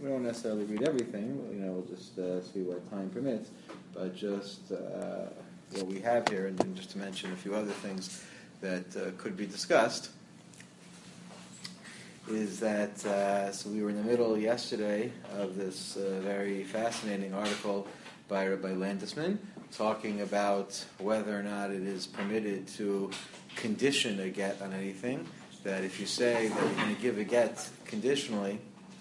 We don't necessarily read everything. We'll just see what time permits. But just what we have here, and then just to mention a few other things that could be discussed, is that so we were in the middle yesterday of this very fascinating article by Rabbi Landesman talking about whether or not it is permitted to condition a get on anything. That if you say that you're going to give a get conditionally,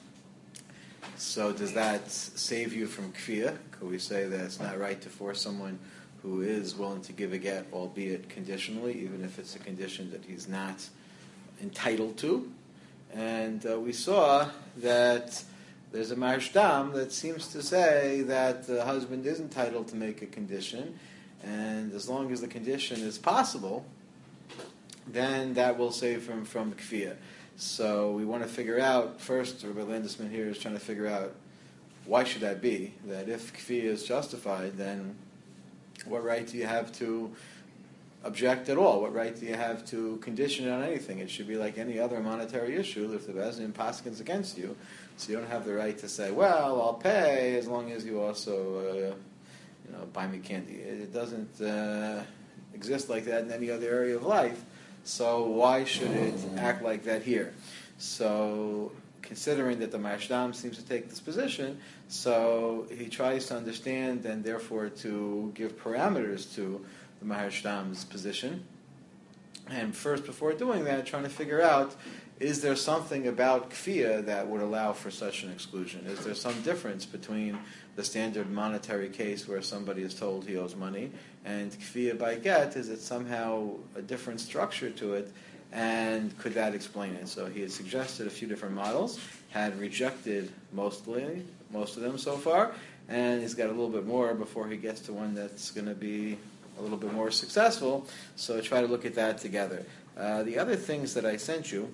so does that save you from kfiyah? Could we say that it's not right to force someone who is willing to give a get, albeit conditionally, even if it's a condition that he's not entitled to? And we saw that there's a Marshdam that seems to say that the husband is entitled to make a condition, and as long as the condition is possible, then that will save him from kfiyah. So we want to figure out, first, Rabbi Landesman here is trying to figure out why should that be, that if kfiyah is justified, then what right do you have to object at all? What right do you have to condition it on anything? It should be like any other monetary issue. If the Bezdin paskins against you, so you don't have the right to say, well, I'll pay as long as you also buy me candy. It doesn't exist like that in any other area of life. So why should it act like that here? So considering that the Marshdam seems to take this position, so he tries to understand and therefore to give parameters to the Marshdam's position. And first, before doing that, trying to figure out, is there something about kfiyah that would allow for such an exclusion? Is there some difference between the standard monetary case where somebody is told he owes money and kfiyah by get? Is it somehow a different structure to it? And could that explain it? So he had suggested a few different models, had rejected most of them so far, and he's got a little bit more before he gets to one that's going to be a little bit more successful. So try to look at that together. The other things that I sent you,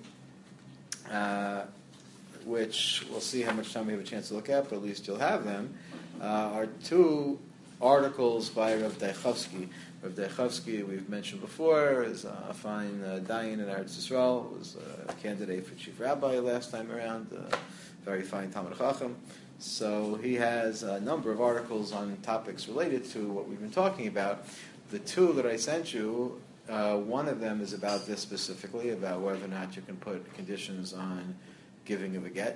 which we'll see how much time we have a chance to look at, but at least you'll have them, are two articles by Rav Daychovsky. Rav Daychovsky, we've mentioned before, is a fine dayan in Eretz Yisrael, was a candidate for chief rabbi last time around, very fine Talmid Chacham. So he has a number of articles on topics related to what we've been talking about. The two that I sent you, one of them is about this specifically, about whether or not you can put conditions on giving of a get.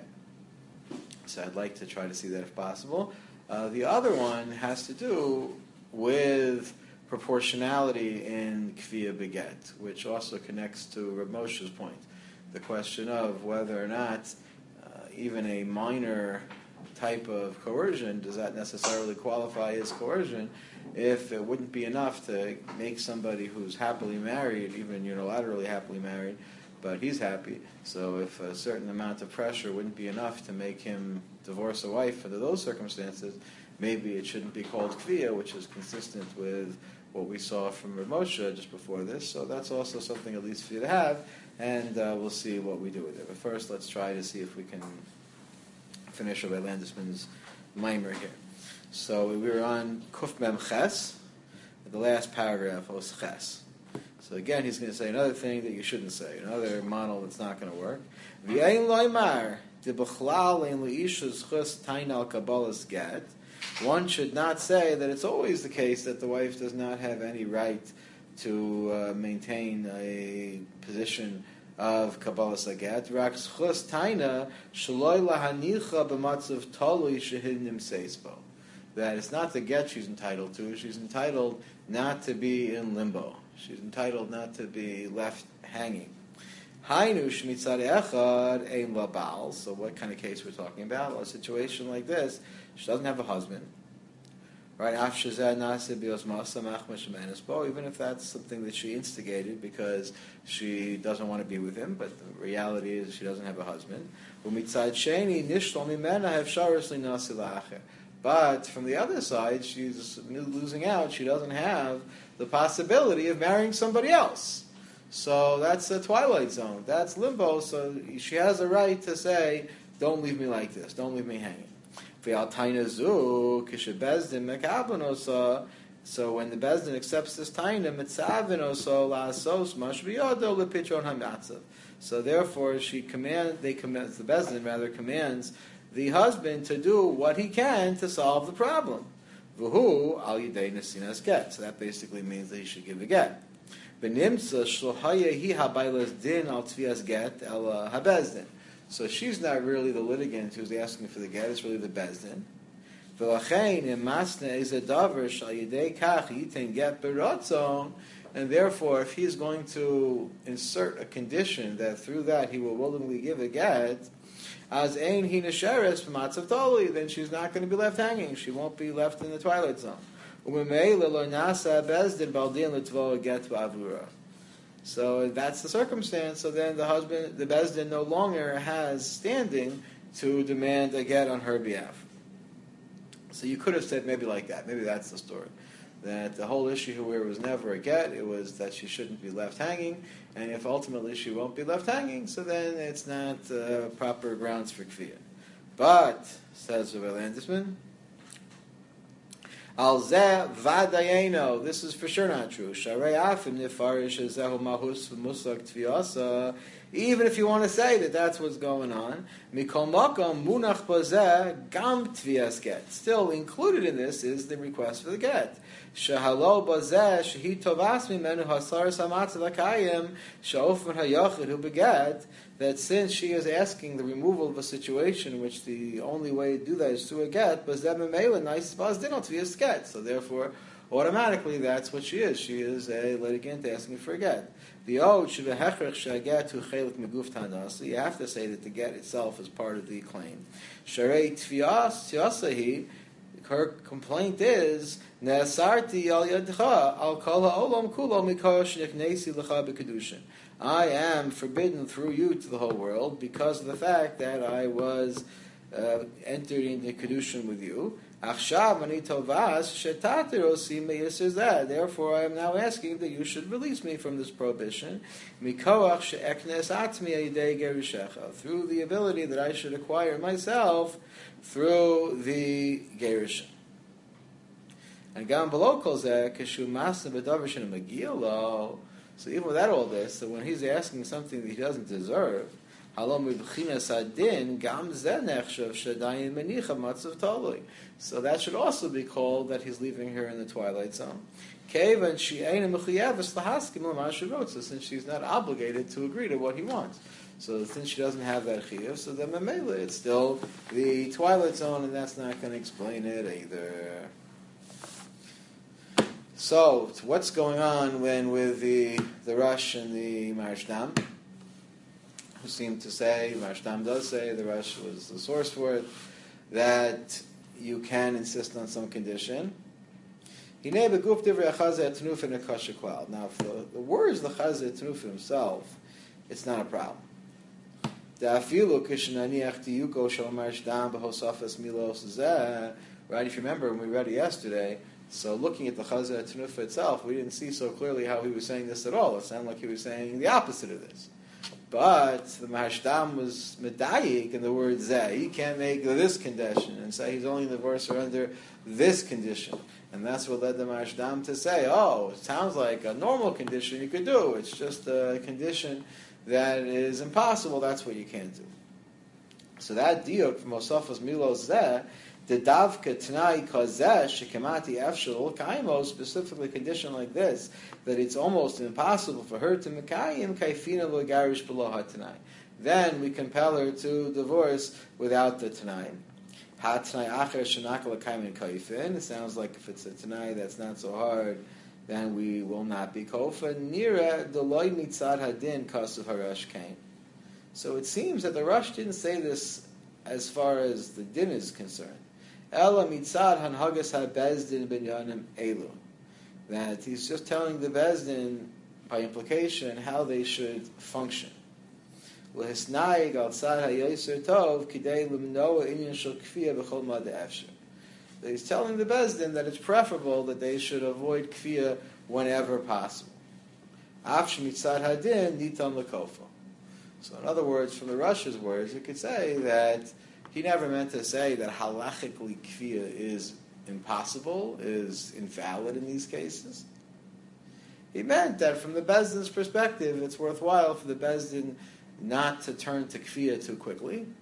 So I'd like to try to see that if possible. The other one has to do with proportionality in kfiyah beget, which also connects to Reb Moshe's point. The question of whether or not even a minor type of coercion, does that necessarily qualify as coercion if it wouldn't be enough to make somebody who's happily married, even unilaterally happily married, but he's happy. So if a certain amount of pressure wouldn't be enough to make him divorce a wife under those circumstances, maybe it shouldn't be called kfiyah, which is consistent with what we saw from Rav Moshe just before this. So that's also something at least for you to have, and we'll see what we do with it. But first, let's try to see if we can finish Rabbi Landesman's mimer here. So we were on Kuf Mem Ches, the last paragraph was Ches. So again, he's going to say another thing that you shouldn't say, another model that's not going to work. V'yein loymar de b'chlal ein le'isha zchus tain al kabbalas get. One should not say that it's always the case that the wife does not have any right to maintain a position of kabbalas get. Rak zchus taina shaloi lahanicha b'matzav talui shehid nimseis bo. That it's not the get she's entitled to. She's entitled not to be in limbo. She's entitled not to be left hanging. Hainu shmitzad echad ein labal. So what kind of case we're talking about? Well, a situation like this, she doesn't have a husband. Right? Even if that's something that she instigated because she doesn't want to be with him, but the reality is she doesn't have a husband. But from the other side, she's losing out. She doesn't have the possibility of marrying somebody else. So that's a twilight zone. That's limbo. So she has a right to say, don't leave me like this. Don't leave me hanging. So when the Bezdin accepts this taina, so therefore the Bezdin rather commands the husband to do what he can to solve the problem. V'hu al yidei nesinas get. So that basically means that he should give a get. V'nimtza shlohaya hi habaylas din al tvias get el habezdin. So she's not really the litigant who's asking for the get, it's really the bezdin. V'lachein im masne is a davar shal yidei kach yitin get beratzon. And therefore, if he's going to insert a condition that through that he will willingly give a get, as ein hi nesheres b'matzav toli, then she's not going to be left hanging. She won't be left in the twilight zone. U'memei lo nasa bezdin baldin l'tvo get b'avura. So that's the circumstance. So then the husband, the bezdin, no longer has standing to demand a get on her behalf. So you could have said maybe like that. Maybe that's the story. That the whole issue here was never a get, it was that she shouldn't be left hanging, and if ultimately she won't be left hanging, so then it's not proper grounds for kfiyah. But, says Rabbi Landisman, al zeh vadayeno, this is for sure not true. Sharei afim nifarish zehu mahus v'musak tviyasa. Even if you want to say that that's what's going on, mikol makom munach bazeh gam tviyas get. Still included in this is the request for the get. Shehalo bazeh shehi tovas mimenu hasar samatzav akayim sheofen hayachid hu beget. That since she is asking the removal of a situation in which the only way to do that is through a get, bazeh memela nice bazdinot tviyas get. So therefore, automatically that's what she is. She is a litigant asking for a get. The ode should be hechrech shaget to chelik meguf tanasa. You have to say that the get itself is part of the claim. Sharei tviyas tiasahi. Her complaint is ne'asarti al yadcha al kol ha'olam kulo mikol shenechnesi lecha b'kedushin. I am forbidden through you to the whole world because of the fact that I was entered into kedushin with you. Achshav ani tovas shetater osi meyisir. Therefore, I am now asking that you should release me from this prohibition. Mikoach she'eknes atmi ayidei gerushecha, through the ability that I should acquire myself through the gerushin. And gam below kol zeh keshu masna b'davar shenu magiya lo. So even without all this, so when he's asking something that he doesn't deserve, so that should also be called that he's leaving her in the twilight zone. So since she's not obligated to agree to what he wants. So since she doesn't have that chiyuv, so then Mamela, it's still the twilight zone, and that's not going to explain it either. So what's going on when with the Rush and the Marishdam? Who seem to say, Marishdam does say, the Rush was the source for it, that you can insist on some condition. Now, for the words the Chazir Tanuf himself, it's not a problem. Right, if you remember when we read it yesterday, so looking at the Chazir Tanuf itself, we didn't see so clearly how he was saying this at all. It sounded like he was saying the opposite of this. But the Maharshdam was medayik in the word zeh. He can't make this condition and say he's only in the verse or under this condition. And that's what led the Maharshdam to say, oh, it sounds like a normal condition you could do. It's just a condition that is impossible. That's what you can't do. So that diuk from Osafos Milos zeh, the davka t'nai kazesh shekemati efshel kaimo, specifically condition like this, that it's almost impossible for her to mekayim kaifina l'garish below hatanai. Then we compel her to divorce without the tanai. Hatanai acher shenakal l'kayim kaifin. It sounds like if it's a tanai that's not so hard, then we will not be kofa. Nira deloy mitzad hadin kasav harash kain. So it seems that the Rush didn't say this as far as the din is concerned. Ela mitzad hanhagas ha-bezdin binyanim elu. That he's just telling the bezdin, by implication, how they should function. L'hisnaig al tzad ha-yoser tov kidei l'mnoa inyan shel kfiyah b'chol mada efsher. That he's telling the bezdin that it's preferable that they should avoid kfiyah whenever possible. Afsh mitzad hadin nitam l'kofa. So in other words, from the Rush's words, you could say that he never meant to say that halachically kfiyah is impossible, is invalid in these cases. He meant that from the Bezdin's perspective, it's worthwhile for the Bezdin not to turn to kfiyah too quickly.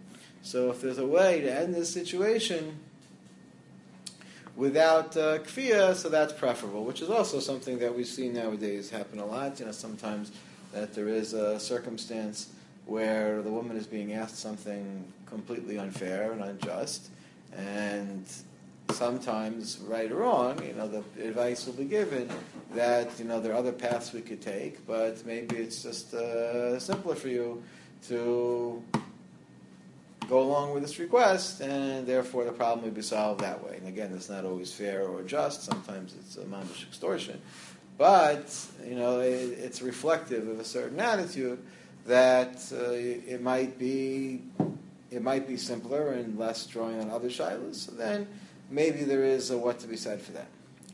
So if there's a way to end this situation without kfiyah, so that's preferable, which is also something that we see nowadays happen a lot. Sometimes that there is a circumstance where the woman is being asked something completely unfair and unjust, and sometimes, right or wrong, the advice will be given that, there are other paths we could take, but maybe it's just simpler for you to go along with this request, and therefore the problem will be solved that way. And again, it's not always fair or just. Sometimes it's a mamish extortion. But, it's reflective of a certain attitude that it might be simpler and less drawing on other shilas. So then maybe there is a what to be said for that.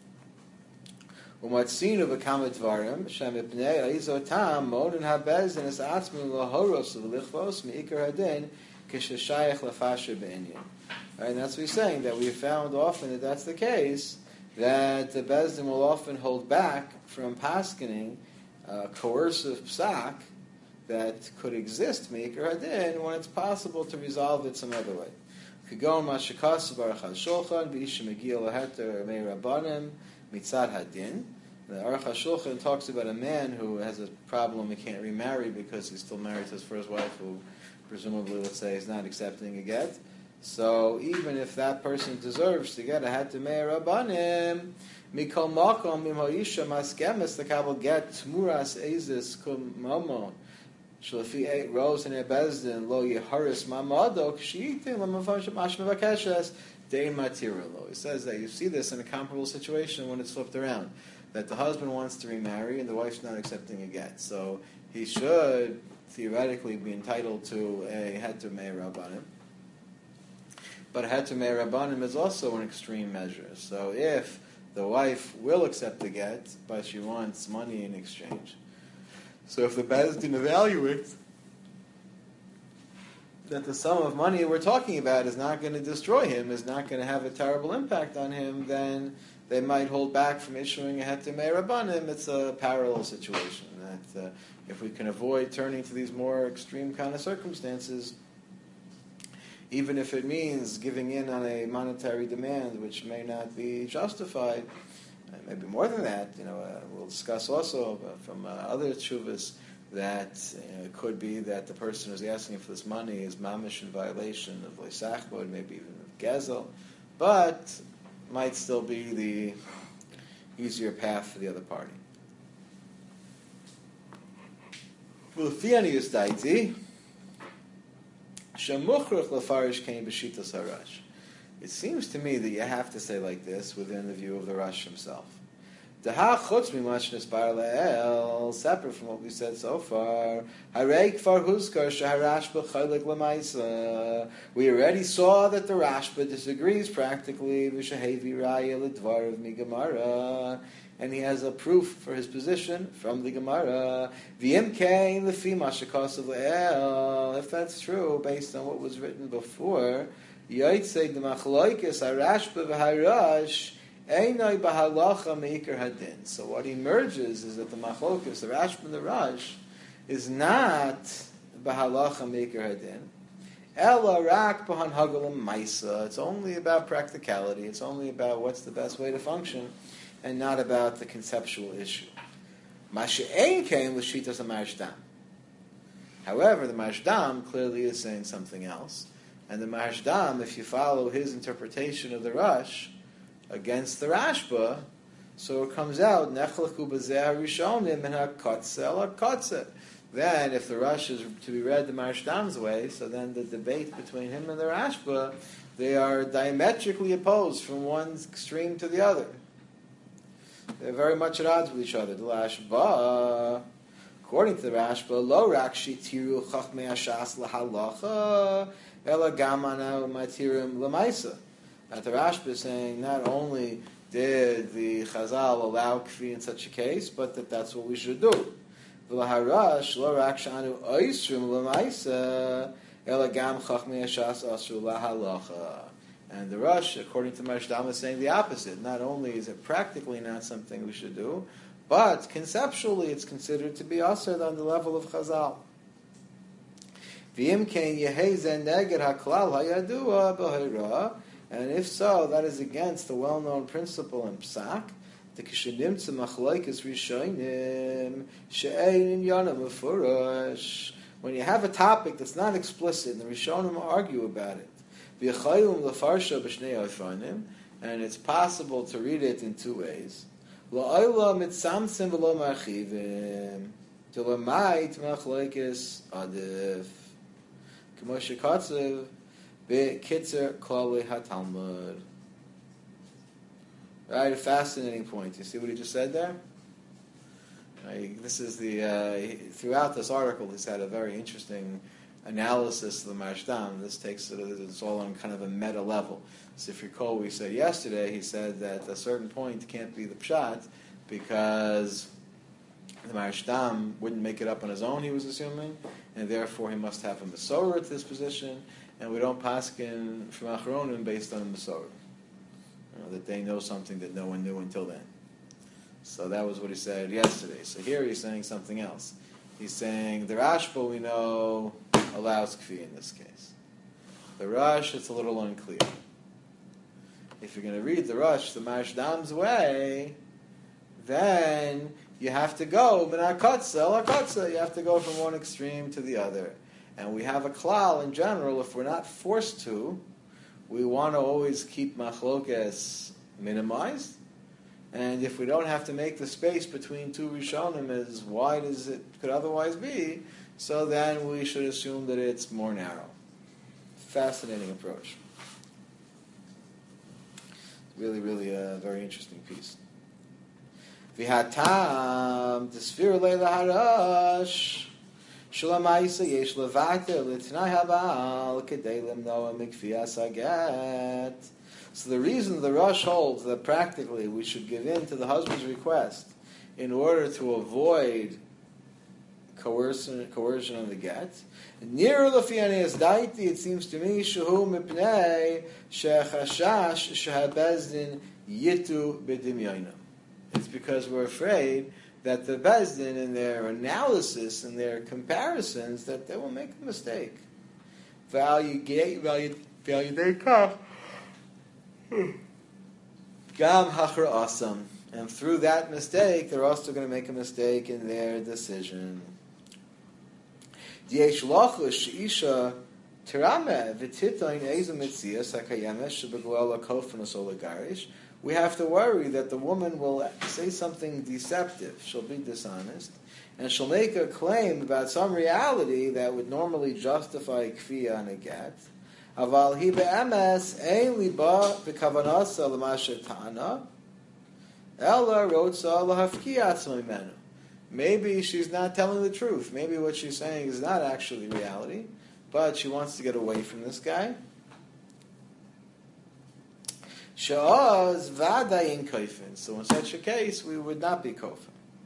Umatzinu b'kama dvarim shemipnei aizotam modin habezin es atzmu lahoros v'lichvos meikar hadin k'sheshayach lafasher b'inyan. And that's what he's saying, that we have found often that that's the case, that the bezdin will often hold back from paskening coercive psak that could exist meikar hadin when it's possible to resolve it some other way. K'gon mashikas baruch hashulchan b'isha megiel laheter mei rabbanim mitzad hadin. The Aruch HaShulchan talks about a man who has a problem, he can't remarry because he's still married to his first wife, who presumably, let's say, is not accepting a get. So even if that person deserves to get a het mei rabbanim, mikol makom im ha'isha maskemes lekabel get tmuras ezis kum mamon. Shlefi 8 rows in a bezdin lo yeharis mamado kshiitim lamavash mashmevakeshes dein matirilo. He says that you see this in a comparable situation when it's flipped around, that the husband wants to remarry and the wife's not accepting a get. So he should theoretically be entitled to a het mei rabbanim. But a het mei rabbanim is also an extreme measure. So if the wife will accept the get, but she wants money in exchange, so if the bezdin evaluates that the sum of money we're talking about is not going to destroy him, is not going to have a terrible impact on him, then they might hold back from issuing a het mei rabbanim. It's a parallel situation. That if we can avoid turning to these more extreme kind of circumstances, even if it means giving in on a monetary demand which may not be justified, maybe more than that, we'll discuss also from other tshuvas that it could be that the person who's asking for this money is mamish in violation of leisachbod, maybe even of gezel, but might still be the easier path for the other party. It seems to me that you have to say like this within the view of the Rosh himself. Separate from what we said so far, we already saw that the Rashba disagrees practically, and he has a proof for his position from the Gemara. If that's true, based on what was written before, so what emerges is that the machlokas, the Rashba and the Rash, is not bahalacha meikar hadin, ela rak b'han hagalam maisa. It's only about practicality. It's only about what's the best way to function, and not about the conceptual issue. Masha'ein came with shitas Marshdam. However, the Marshdam clearly is saying something else, and the Marshdam, if you follow his interpretation of the Rash against the Rashba, so it comes out nechlaku b'zeh harishonim and hakotzel hakotzel. Then, if the Rash is to be read the Marshdam's way, so then the debate between him and the Rashba, they are diametrically opposed from one extreme to the other. They're very much at odds with each other. The Rashba, according to the Rashba, lo rak shitiru chachmei hashas lahalacha ela gamana matirim lemaisa. That the Rashba is saying not only did the Chazal allow kfi in such a case, but that's what we should do. V'laharash lo rak shanu oisrim lemaisa ela gam chachmei hashas asru lahalacha. And the Rosh, according to Marshdam, is saying the opposite. Not only is it practically not something we should do, but conceptually it's considered to be asr on the level of Chazal. And if so, that is against the well-known principle in Psak. The kishenimtza machlokes rishonim she'ein inyanam mefurash. When you have a topic that's not explicit, and the Rishonim argue about it, v'yachayim lefarsha b'shnei ofanim, and it's possible to read it in two ways. La'ola mitzamtzim v'lo marchivim, to lamait machlokes adif, k'mo shekatzev be'kitzer klali hatalmud. Right, a fascinating point. You see what he just said there? This is throughout this article, he's had a very interesting analysis of the Marshdam. This takes it's all on kind of a meta level. So if you recall, we said yesterday, he said that a certain point can't be the pshat because the Marshdam wouldn't make it up on his own, he was assuming, and therefore he must have a Masorah at this position, and we don't paskin from Achronim based on a Masorah. That they know something that no one knew until then. So that was what he said yesterday. So here he's saying something else. He's saying the Rashba we know allows kfi in this case. The Rush, it's a little unclear. If you're going to read the Rush the Marshdam's way, then you have to go minakotza. You have to go from one extreme to the other. And we have a klal in general, if we're not forced to, we want to always keep machlokes minimized. And if we don't have to make the space between two Rishonim as wide as it could otherwise be, so then we should assume that it's more narrow. Fascinating approach. Really, really a very interesting piece. V'hatam t'sfir leila harash shalamaisa yesh levater l'tnai habal kedei lemnoa mikfiyas haget. So the reason the Rush holds that practically we should give in to the husband's request in order to avoid coercion of the get, near Lafianeas Daiti, it seems to me, Shahu Mipnei Shechashash Shahabezdin Yitu B'dimyoinam. It's because we're afraid that the Bezdin in their analysis and their comparisons that they will make a mistake. Value they come. Gam hachra asam, and through that mistake, they're also going to make a mistake in their decision. Diesh lachush isha tirame v'titoin ezu mitzias hakayemesh shebeguela kofanus oligarish. We have to worry that the woman will say something deceptive. She'll be dishonest, and she'll make a claim about some reality that would normally justify kfiyah on a get. Aval hi be'emes ein liba b'kavanasa l'masher ta'ana ela rotza l'hafki atzma mimenu. Maybe she's not telling the truth. Maybe what she's saying is not actually reality, but she wants to get away from this guy. Sha'az v'adayin kofen. So in such a case, we would not be kofen.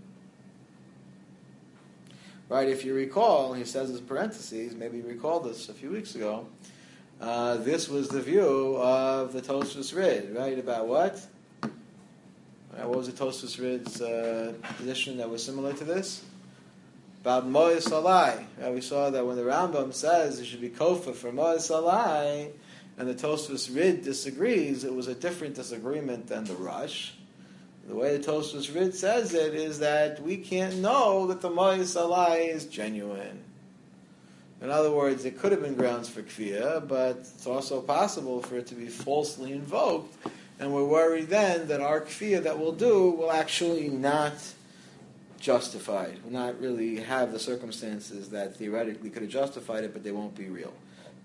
Right, if you recall, he says in parentheses, maybe you recall this a few weeks ago, this was the view of the Tosfos Rid, right? About what? What was the Tosfos Rid's position that was similar to this? About Moed Salai. We saw that when the Rambam says it should be kofa for Moed Salai, and the Tosfos Rid disagrees, it was a different disagreement than the Rush. The way the Tosfos Rid says it is that we can't know that the Moed Salai is genuine. In other words, it could have been grounds for kfiyah, but it's also possible for it to be falsely invoked, and we're worried then that our kfiyah that we'll do will actually not justify it, will not really have the circumstances that theoretically could have justified it, but they won't be real.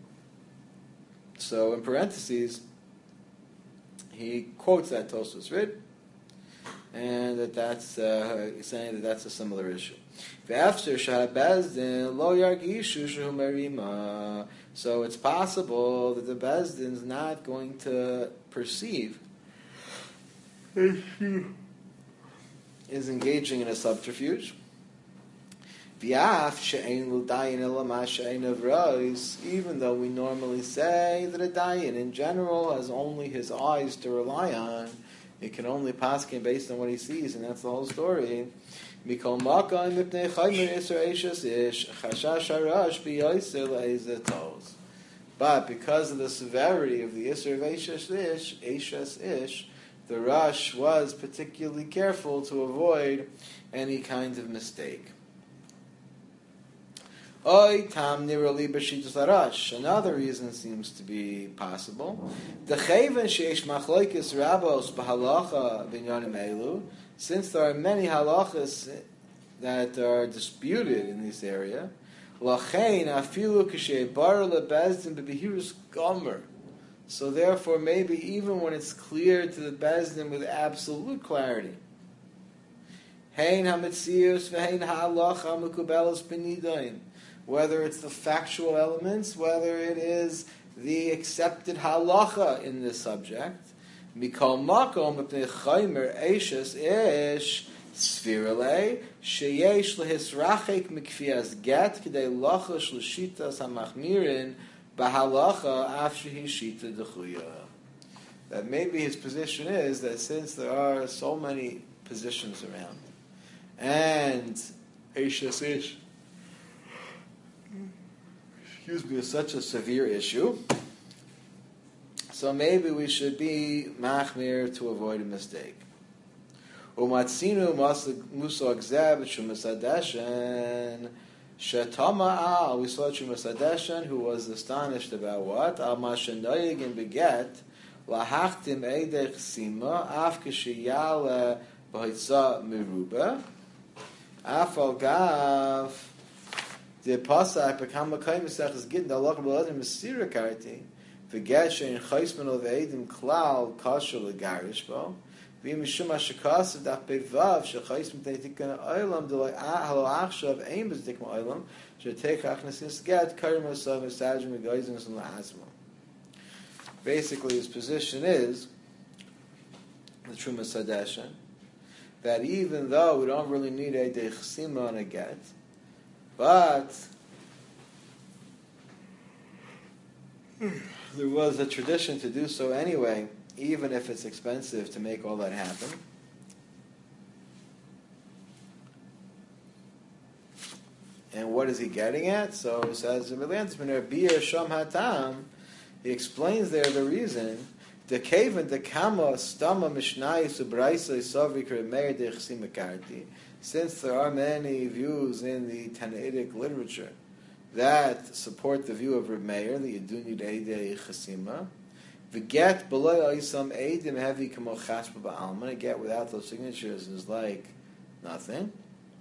So in parentheses, he quotes that Tosfos Rid, and that's saying that that's a similar issue. So it's possible that the Bezdin is not going to perceive that she is engaging in a subterfuge. Even though we normally say that a dayan in general has only his eyes to rely on, it can only paskin based on what he sees, and that's the whole story. Mikol Makam Mipnei Chaymer Isser Eishes Ish Chashash Harash B'Yoyser Le'ezeh Toz. But because of the severity of the Isser of Eishes Ish, the Rosh was particularly careful to avoid any kind of mistake. Oy tam nirali b'shitas harash. Another reason seems to be possible. The chayven sheish machlokes rabos b'halacha b'inyanim elu. Since there are many halachas that are disputed in this area, lachein afilu k'shei bar lebezdin b'bihirus gomer. So therefore, maybe even when it's clear to the bezdin with absolute clarity, hein hametzius v'hein ha'alacha mekubelos b'nidain. Whether it's the factual elements, whether it is the accepted halacha in this subject, mikol makom mipnei chaymer eishes ish svirale sheyesh lehisrachek mikfias get k'dei lachash l'shitas hamachmirin bahalacha af shehi shita dechuya. That maybe his position is that since there are so many positions around, and eishes ish, is such a severe issue, so maybe we should be machmir to avoid a mistake. Umatzinu musag zeb shumasadeshen shetama al. We saw shumasadeshen who was astonished about what al mashenayig in beget lahachtim eidech sima af kishiyale b'hitza meruba afal gav. The pasak bekam makayim mesachas gittin dalach b'ladim mesira karti v'get shein chaysman of eidim klal kasher legarish bo v'im mishum hashakasav dach bevav shechaysman teitikkan oilam d'loi halo achshav ein bezdik ma'oilam sheteich achnesis get karim osav mesajim v'goyzim and la'azma. Basically, his position is the Truma Sadeshan that even though we don't really need a dechsima on a get, but there was a tradition to do so anyway, even if it's expensive to make all that happen. And what is he getting at? So he says, he explains there the reason. The kaven the kama stama mishnai subraisa savik meir dechsim karti. Since there are many views in the Tanaitic literature that support the view of Reb Meir, that you do need Eidei Chasima, the get below some Eidim heavy kamo chashba ba'alma, a get without those signatures is like nothing.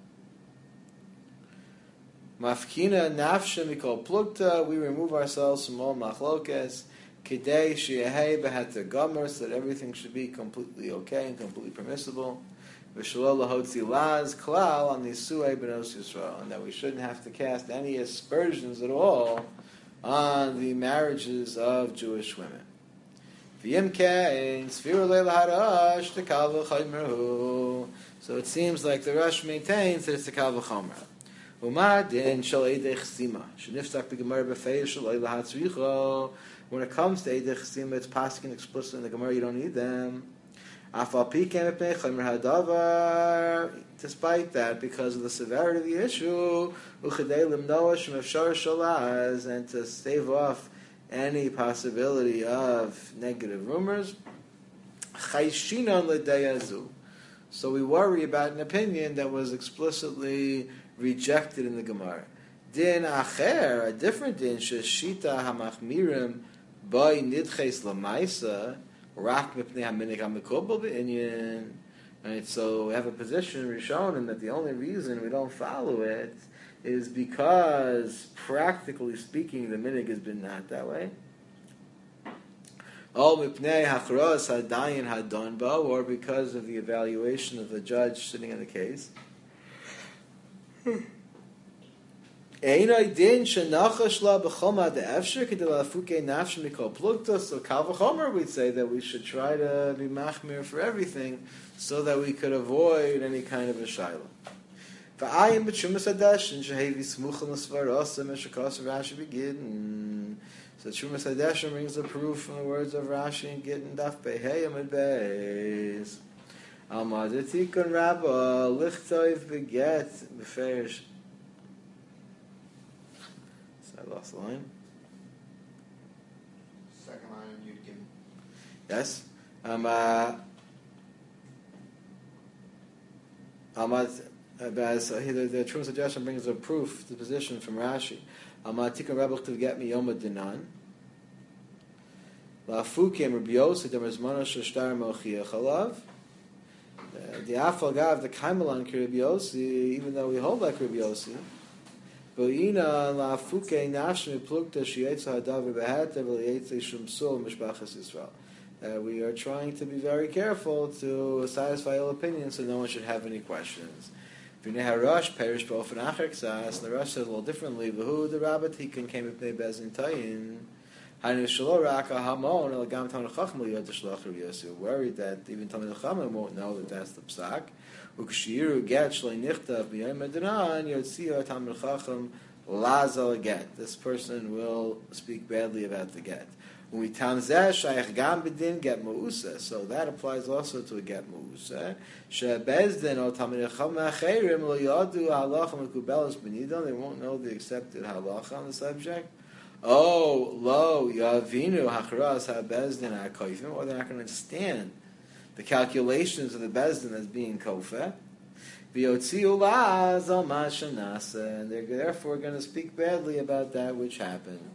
Mafkina nafsha mikol plukta, we remove ourselves from all machlokes, kidei shiahei behat gomer, so that everything should be completely okay and completely permissible. V'shalol lahotzi laz klal on the su'ei benos Yisrael, and that we shouldn't have to cast any aspersions at all on the marriages of Jewish women. V'yim kein sfira leil harash tekal v'chaymerhu. So it seems like the Rosh maintains that it's tekal v'chomer. Umadin shal eidei chesima shenifsak b'gemara b'feish shal leil hatzricho. When it comes to eidei chesima, it's paskin explicit in the Gemara. You don't need them. Despite that, because of the severity of the issue, and to stave off any possibility of negative rumors, so we worry about an opinion that was explicitly rejected in the Gemara. Din acher, a different din, sheshita hamachmirim by nidches lamaisa. Right, so we have a position Rishonim that the only reason we don't follow it is because, practically speaking, the minig has been not that way. Or because of the evaluation of the judge sitting in the case. So Kal V'chomer, we'd say that we should try to be machmir for everything so that we could avoid any kind of a shaila. So Trumas Hadeshin brings a proof from the words of Rashi and Gittin Daf Behei Amid Beis. Almadatikon Rabba Lichtoiv Beget Beferish. I lost the line. Second line in Yud Gimel. Yes. The true suggestion brings a proof, the position from Rashi. Tikun Rabbi to get me Yoma Dinan. La'afukim Rabbi Yossi Demerzmana Shashtar Mochiach Alav. The Afalgav the Kaimalan Rabbi Yossi, even though we hold like Rabbi Yossi. Bo'ina la'afuke nashmi plukta sheyetza hadav behatev l'yetze shumsul mishpachas Yisrael. We are trying to be very careful to satisfy all opinions, so no one should have any questions. V'nei harash perish b'ofen acher ksas. The Rosh says a little differently. V'hu the Rabbi Tikun came b'pnei bezin tayin. Hainu shelo raka hamon el gam tamid chacham liyad t'shlach Rabbi Yossi. We're worried that even tamid chacham won't know that that's the psak. Ukshiru get shloi nichtav b'yom medanan yotzio tamid chacham lazal get. This person will speak badly about the get. When we tamzeh shayach gam b'din get ma'usa, so that applies also to a get ma'usa. Shebezdin o tamid chacham acherim lo yadu halacha mekubelas b'nidon. They won't know the accepted halacha on the subject. Oh, lo yavinu hachras habezdin hakoifim, or they're not going to understand the calculations of the bezdin as being kofeh. V'yotziu la'az al mashanasa, and they're therefore going to speak badly about that which happened.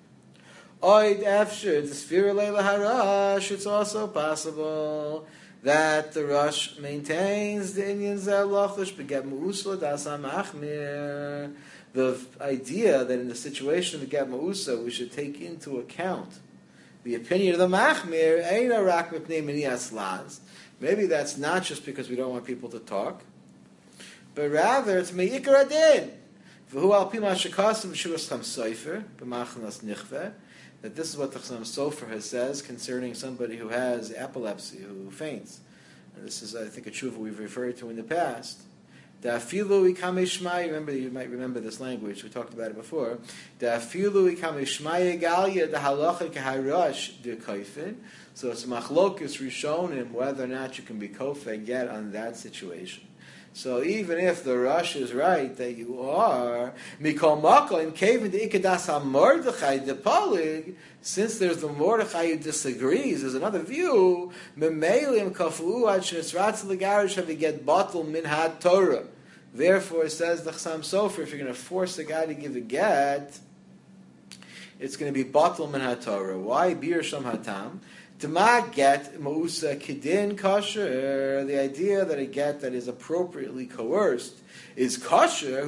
Oid efshir t'sfira leila harash. It's also possible that the Rosh maintains the Inyan zeh lochish beget mu'usla dasam achmir. The idea that in the situation of the get ma'usa we should take into account the opinion of the machmir eina rak mipnei minias laz. Maybe that's not just because we don't want people to talk, but rather it's me'ikar adin. V'hu al pima shekasim v'shuvas cham sofer b'machnas nichve. That this is what the Chassam Sofer has says concerning somebody who has epilepsy, who faints. And this is, I think, a tshuva we've referred to in the past. Da'afilu ikame shmai. Remember, you might remember this language. We talked about it before. Da'afilu ikame shmai egalia da'halacha keharash de'koifin. So it's machlokus rishonim whether or not you can be kofeh get on that situation. So even if the Rosh is right that you are mikol mako in kevin de'ikadas ha-mordechai de'polig, since there's the Mordechai who disagrees, there's another view. Memeilim kafu ad shenitzratz legarish have get batul min ha-Torah. Therefore, it says the Chassam Sofer, if you're going to force a guy to give a get, it's going to be batul min ha-Torah. Why bir sham hatam? Dema get ma'usa kidin kosher. The idea that a get that is appropriately coerced is kosher.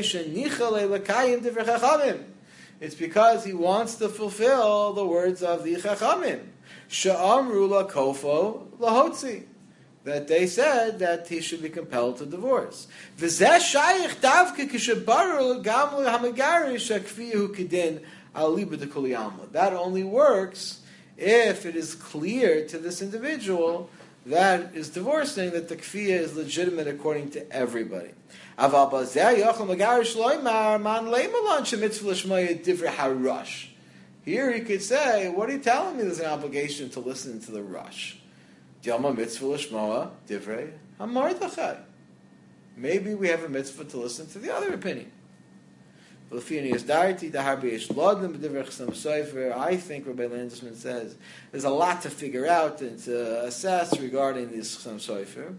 It's because he wants to fulfill the words of the Chachamim. She'amru la kofo lahotzi. That they said that he should be compelled to divorce. V'zeh shayich davke kishabaru gam lehamagarish akfiyahu kidin al liba de kuli alma. That only works if it is clear to this individual that is divorcing that the kfiyah is legitimate according to everybody. Here he could say, what are you telling me there's an obligation to listen to the Rosh? Maybe we have a mitzvah to listen to the other opinion. I think Rabbi Landesman says there's a lot to figure out and to assess regarding this Chassam Sofer.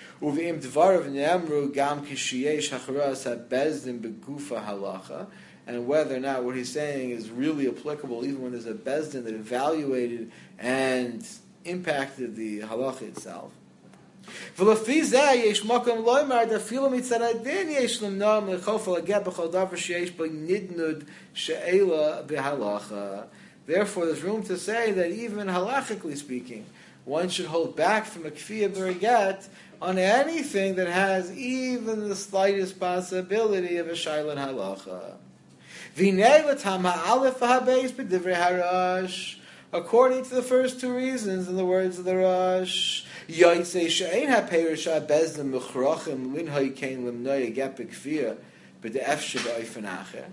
And whether or not what he's saying is really applicable, even when there's a bezdin that evaluated and impacted the halacha itself. ולפי זה יש מקום לומר אפילו מצד הדין יש למנוע מלכופל הגט בכל דבר שיש בו נדנוד שאלה בהלכה. Therefore, there's room to say that even halachically speaking, one should hold back from a kfiyah b'reget on anything that has even the slightest possibility of a shaylan halacha. V'nei l'tam ha'alef ha'beis b'divrei harash. According to the first two reasons in the words of the Rosh, Yotzei she'ein ha'perish ha'bezdin m'chrachim lin ha'yikein limnoya get b'kfiyah b'de'ef she'b'oifen acher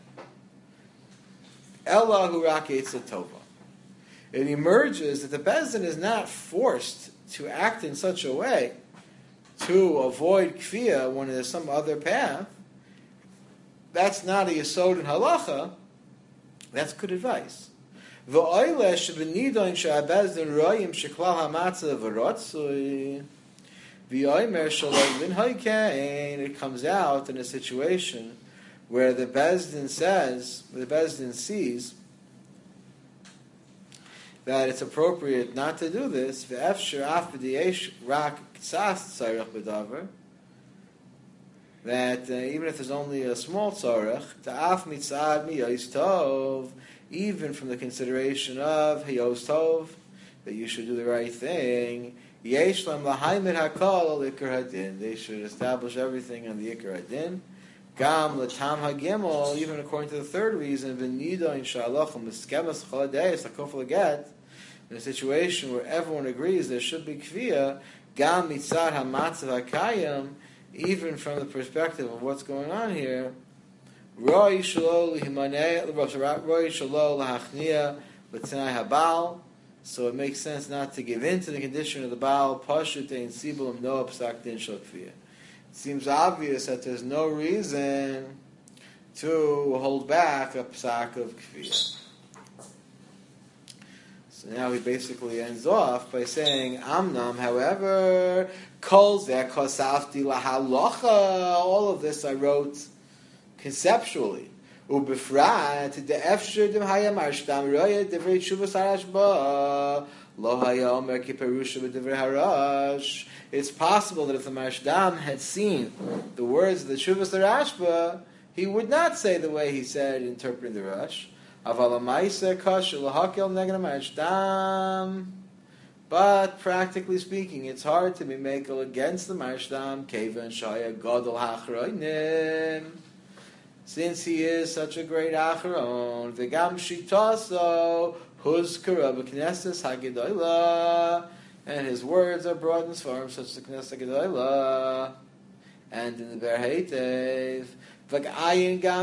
ela hu rak eitzah tova. It emerges that the bezdin is not forced to act in such a way to avoid kfiyah when there's some other path, that's not a yesod in halacha. That's good advice. V'oyle shebenidoin she'abezdin royim sheklal hamatzah v'rotzui v'yomer shalom lin haikein. It comes out in a situation where the bezdin sees that it's appropriate not to do this. V'efshir af b'diyesh rak ksas tzarech b'davar. That even if there's only a small tzarech, ta'af mitzad miyos tov, even from the consideration of hiyos tov, that you should do the right thing, yesh lam lahaymed hakol ikar hadin. They should establish everything on the ikar hadin. Gam l'tam hagimel, even according to the third reason, v'nido inshallah miskemas chaladeis hakofel get, in a situation where everyone agrees there should be kfiyah, gam mitzad hamatzav hakayim, even from the perspective of what's going on here, roi shelo lahachnia l'tnai habal. So it makes sense not to give in to the condition of the Baal. Pashut ein sibulim noah psak din shel kfiyah. It seems obvious that there's no reason to hold back a psak of kfiyah. So now he basically ends off by saying, Amnam, however, kol zeh kosafti lahalocha. All of this I wrote conceptually. Ubefrat de'efshir dem hayamar shtam roya devrei shuvas harashba lo hayomer kiperusha b'devrei harash. It's possible that if the Marshdam had seen the words of the Shuvas Rashba, he would not say the way he said interpreting the Rush. But practically speaking, it's hard to be makel against the Marshdam, Kevan Shaya Godel Hachroinim, since he is such a great Achron. V'gam Shitaso Huzkara B'Knesses Hagedoyla, and his words are broad and swarm, such as the Knesset Hagedoyla, and in the Ber Heitev. And even the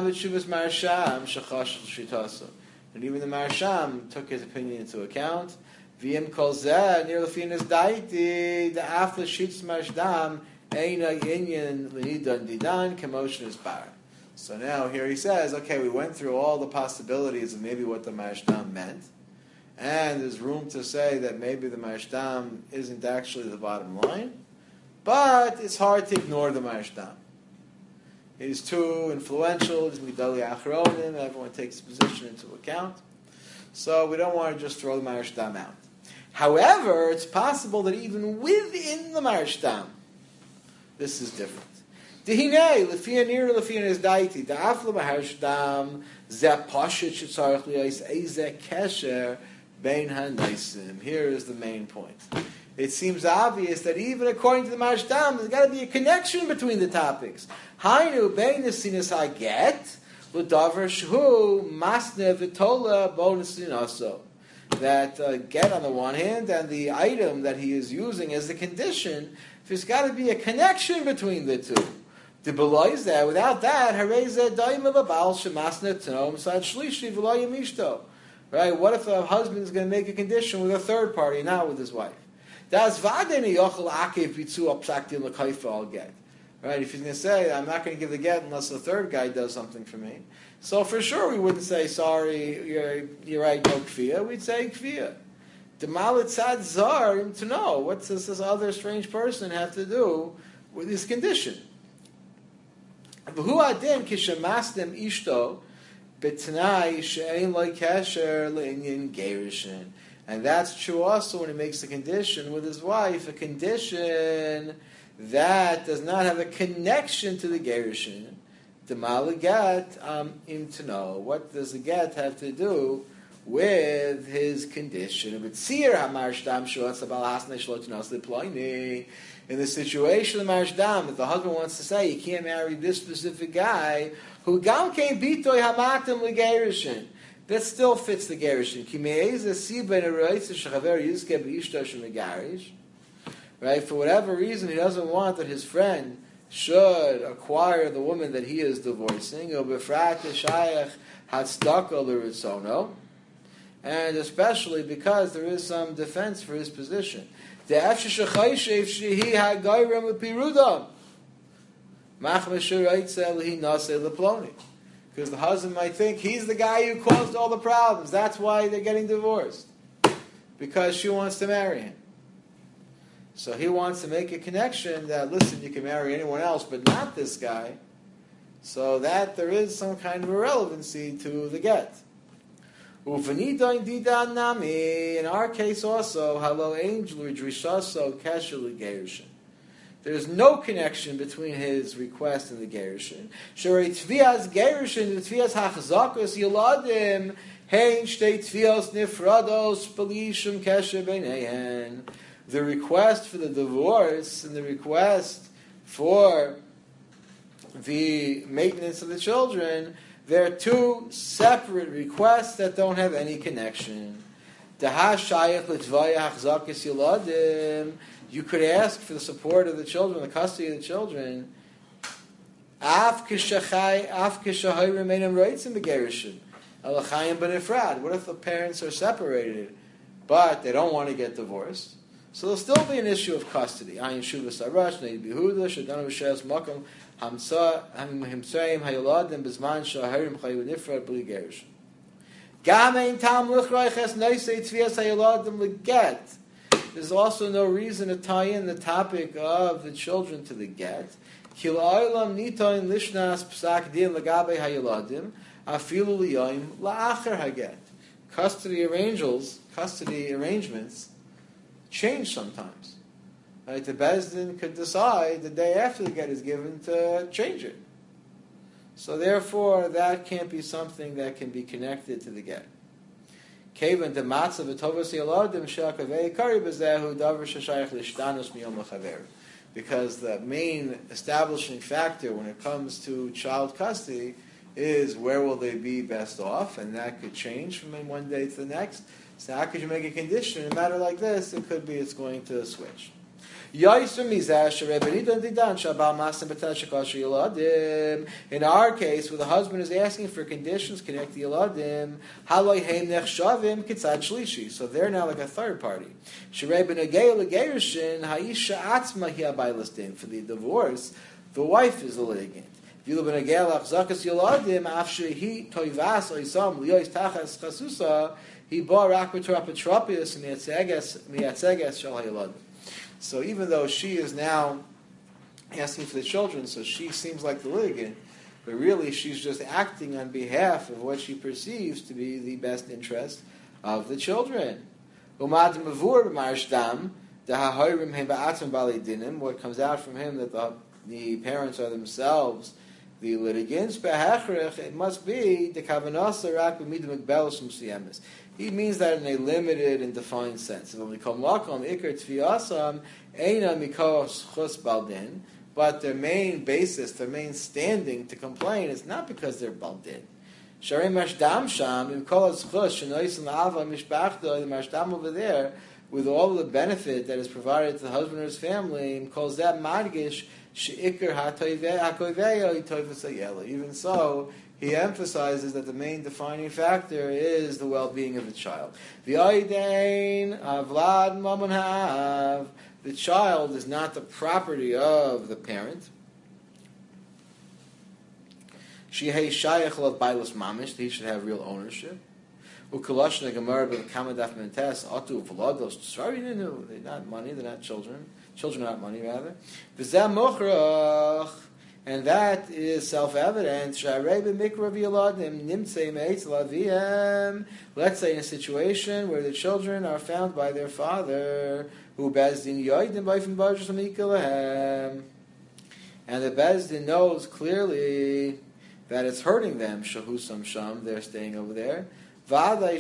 Marsham took his opinion into account. V'im kol zeh near lefinas daiti the after shitz Marshdam eina inyan l'nidan didan kemotion is bar. So now here he says, okay, we went through all the possibilities of maybe what the Marshdam meant, and there's room to say that maybe the Marshdam isn't actually the bottom line, but it's hard to ignore the Marshdam. He's too influential, he's Midali Achronim, everyone takes his position into account. So we don't want to just throw the Marshdam out. However, it's possible that even within the Marshdam, this is different. Dehinei, Lefia Nir, Lefia is Daiti, Da'afla Marshdam, Zeh Pashit Shetzarech Liyais, Ezeh Kesher, Bein HaNaisim. Here is the main point. It seems obvious that even according to the Marshdam, there's got to be a connection between the topics. Hainu bein nesinas haget l'davar shu masne v'tola bo nesinaso. That get on the one hand and the item that he is using as the condition, there's got to be a connection between the two. The below is there. Without that, hareze daim l'bal shemasne tnom sad shlishi v'lo yemishto. Right? What if a husband is going to make a condition with a third party, not with his wife? Das vadeni yochel akev bitzu apsaktim l'kaifa I'll get. Right? If he's going to say, I'm not going to give the get unless the third guy does something for me. So for sure we wouldn't say, sorry, you're right, no kfiyah. We'd say kfiyah. Demalit sad zar to know, what does this other strange person have to do with his condition? V'hu adin kishemastem ishto betnai she'ein lo kesher le'inyan gerishin. And that's true also when he makes a condition with his wife, a condition that does not have a connection to the gerushin. The maligat im to know. What does the get have to do with his condition? In the situation of the Marshdam, if the husband wants to say, you can't marry this specific guy, who gam came bitoy hamatim legerushin. That still fits the gerushin. Right? For whatever reason, he doesn't want that his friend should acquire the woman that he is divorcing. and especially because there is some defense for his position. Because the husband might think he's the guy who caused all the problems. That's why they're getting divorced. Because she wants to marry him. So he wants to make a connection that, listen, you can marry anyone else, but not this guy. So that there is some kind of irrelevancy to the get. In our case also, there's no connection between his request and the gerushin. The request for the divorce and the request for the maintenance of the children, they're two separate requests that don't have any connection. You could ask for the support of the children, the custody of the children. What if the parents are separated, but they don't want to get divorced? So there'll still be an issue of custody. There's also no reason to tie in the topic of the children to the get. Custody arrangements change sometimes. Right? The Bezdin could decide the day after the get is given to change it. So therefore, that can't be something that can be connected to the get. Because the main establishing factor when it comes to child custody is where will they be best off, and that could change from one day to the next. So how could you make a condition in a matter like this? It could be it's going to switch. In our case, where the husband is asking for conditions connect the Yeladim, so they're now like a third party. For the divorce, the wife is the litigant. So even though she is now asking for the children, so she seems like the litigant, but really she's just acting on behalf of what she perceives to be the best interest of the children. What comes out from him that the parents are themselves the litigants, it must be the kavanasa rak b'midah mekbelos musliyemes. He means that in a limited and defined sense. But their main basis, their main standing to complain is not because they're baldin. Over there, with all the benefit that is provided to the husband or his family, calls that margish. Even so, he emphasizes that the main defining factor is the well-being of the child. The child is not the property of the parent. He should have real ownership. They're not money, they're not children. Children are not money, rather. And that is self-evident. Let's say in a situation where the children are found by their father, and the Bezdin knows clearly that it's hurting them. They're staying over there. So the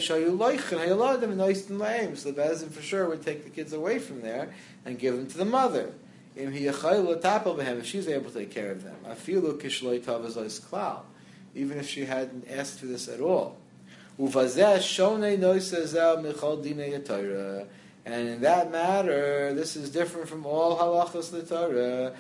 Bezdin for sure would take the kids away from there and give them to the mother. If she's able to take care of them. Even if she hadn't asked for this at all. And in that matter, this is different from all halachos l'Torah.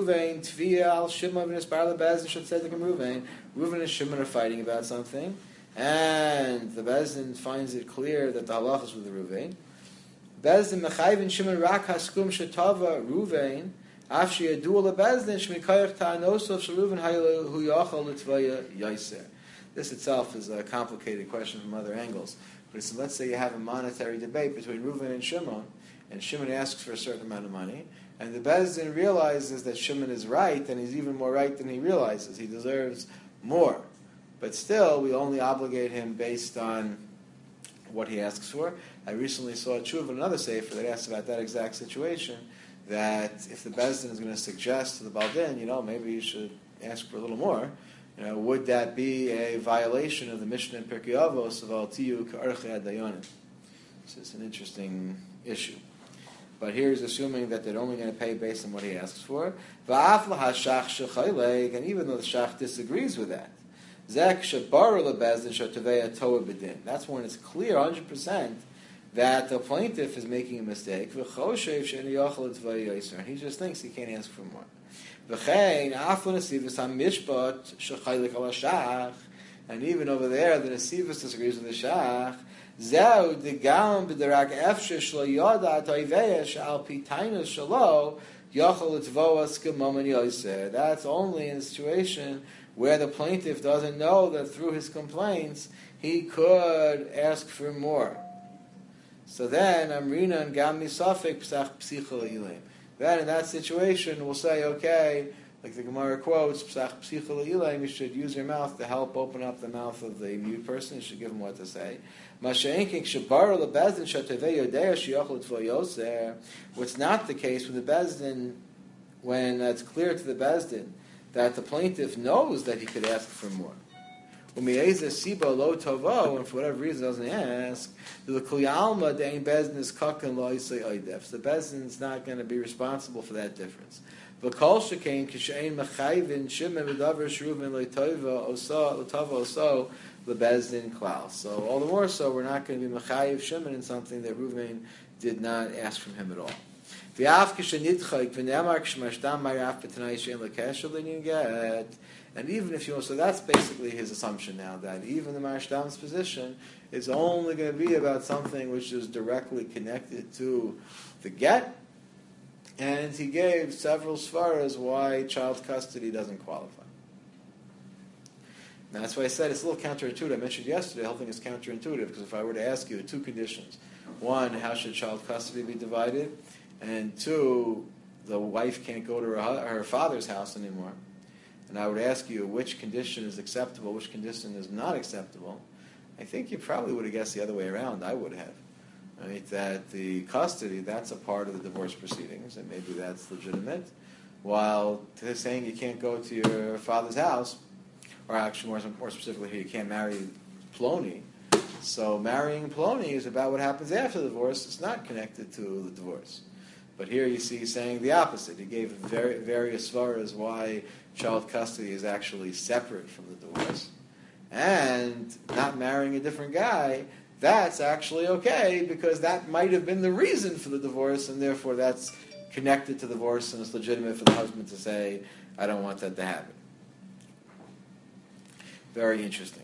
Reuven and Shimon are fighting about something. and the Bezdin finds it clear that the halach is with the Ruvain. Bezdin mechayvin Shimon rak haskum shetava Ruvain after yadu lebezdin shmikayach ta'anosov sheruven hu yachal litvaya yaiser. This itself is a complicated question from other angles. But let's say you have a monetary debate between Reuven and Shimon asks for a certain amount of money, and the Bezdin realizes that Shimon is right, and he's even more right than he realizes. He deserves more. But still, we only obligate him based on what he asks for. I recently saw a tshuva in another sefer that asked about that exact situation, that if the Bezdin is going to suggest to the Baldin, maybe you should ask for a little more, would that be a violation of the Mishnah in Pirkei Avos of Al Tiyu K'Archei Dayanim? This is an interesting issue. But here he's assuming that they're only going to pay based on what he asks for. And even though the Shach disagrees with that, that's when it's clear 100% that the plaintiff is making a mistake. And he just thinks he can't ask for more. And even over there, the Nesivus disagrees with the Shach. That's only in a situation where the plaintiff doesn't know that through his complaints he could ask for more. So then, Amrina and Gam Misafik Psach Psichel Ilim. Then in that situation, we'll say, okay, like the Gemara quotes, Psach Psichel Ilim, you should use your mouth to help open up the mouth of the mute person. You should give him what to say. What's not the case with the Bezdin, when it's clear to the Bezdin that the plaintiff knows that he could ask for more. And for whatever reason doesn't ask, the Bezdin is not going to be responsible for that difference. So all the more so, we're not going to be mechayiv Shimon in something that Reuven did not ask from him at all. And even if so that's basically his assumption now, that even the Marshtam's position is only going to be about something which is directly connected to the get, and he gave several svaras why child custody doesn't qualify. Now that's why I said it's a little counterintuitive. I mentioned yesterday the whole thing is counterintuitive, because if I were to ask you two conditions, one, how should child custody be divided, and two, the wife can't go to her father's house anymore, and I would ask you which condition is acceptable, which condition is not acceptable, I think you probably would have guessed the other way around. I would have. Right? That the custody, that's a part of the divorce proceedings, and maybe that's legitimate, while saying you can't go to your father's house, or actually more specifically here, you can't marry Plony. So marrying Plony is about what happens after the divorce. It's not connected to the divorce. But here you see he's saying the opposite. He gave various svaras why child custody is actually separate from the divorce. And not marrying a different guy, that's actually okay, because that might have been the reason for the divorce, and therefore that's connected to the divorce, and it's legitimate for the husband to say, I don't want that to happen. Very interesting.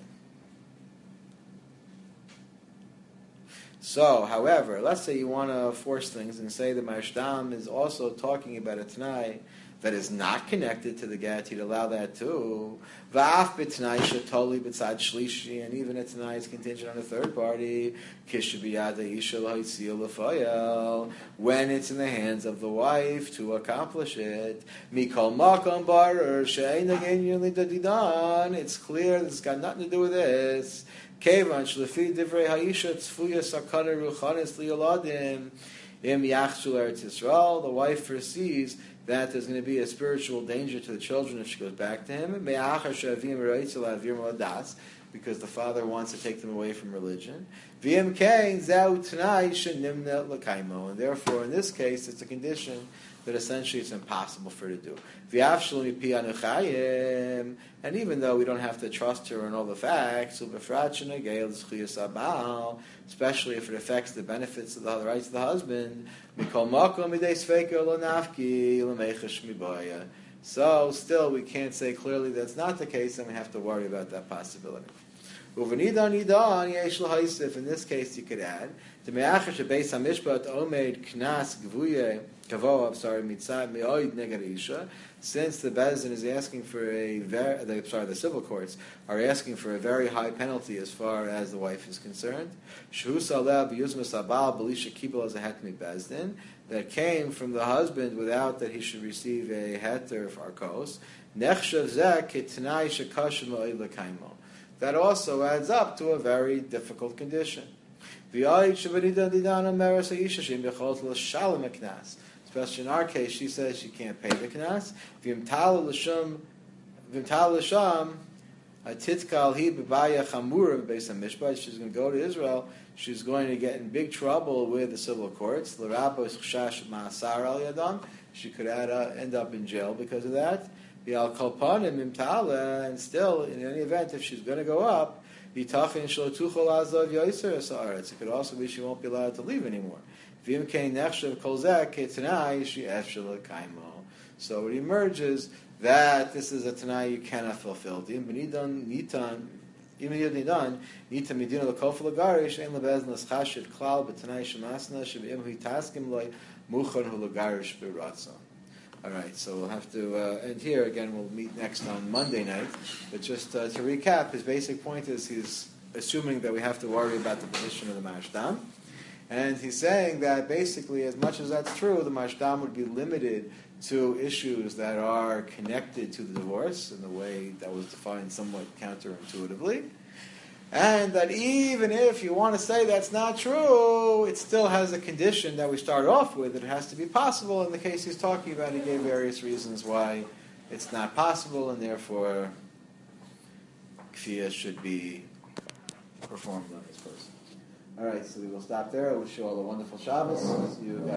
So, however, let's say you want to force things and say that Marshtam is also talking about a Tanai that is not connected to the get, you'd allow that too. V'af b'Tanai shetoli b'tzad shlishi, and even a Tanai is contingent on a third party. Kishbiyad isha l'hoitziel l'foyel, when it's in the hands of the wife to accomplish it. Mikol makom barer she'ein again dadidan. It's clear this has got nothing to do with this. Kevan shlefi divrei haisha tzfuya sakana ruchanis lioladim im yachshul eretz Yisrael. The wife foresees that there's going to be a spiritual danger to the children if she goes back to him, because the father wants to take them away from religion. And therefore, in this case, it's a condition that essentially it's impossible for her to do. And even though we don't have to trust her on all the facts, especially if it affects the benefits of the rights of the husband, so still we can't say clearly that's not the case, and we have to worry about that possibility. Uvenidan nidan yesh l'haisif. In this case, you could add the me'acher shebeis hamishpat omed knas gvuye kavo. Mitzad me'oid neged isha. Since the Bezdin is asking for the civil courts are asking for a very high penalty as far as the wife is concerned. Shu saleh b'yuzmas abal b'lisha kibul as a hetmi Bezdin that came from the husband without that he should receive a heter for arkos. Nechshav zeh ketnai shekashim lo'id l'kaimo. That also adds up to a very difficult condition. Especially in our case, she says she can't pay the knas. She's going to go to Israel. She's going to get in big trouble with the civil courts. She could end up in jail because of that. And still, in any event, if she's going to go up, it could also be she won't be allowed to leave anymore. So it emerges that this is a Tanai you cannot fulfill. All right, so we'll have to end here. Again, we'll meet next on Monday night. But just to recap, his basic point is he's assuming that we have to worry about the position of the Mashdam. And he's saying that basically, as much as that's true, the Mashdam would be limited to issues that are connected to the divorce in the way that was defined somewhat counterintuitively. And that even if you want to say that's not true, it still has a condition that we start off with. It has to be possible. In the case he's talking about, he gave various reasons why it's not possible, and therefore kfiyah should be performed on this person. All right, so we will stop there. I wish you all a wonderful Shabbos. See you guys.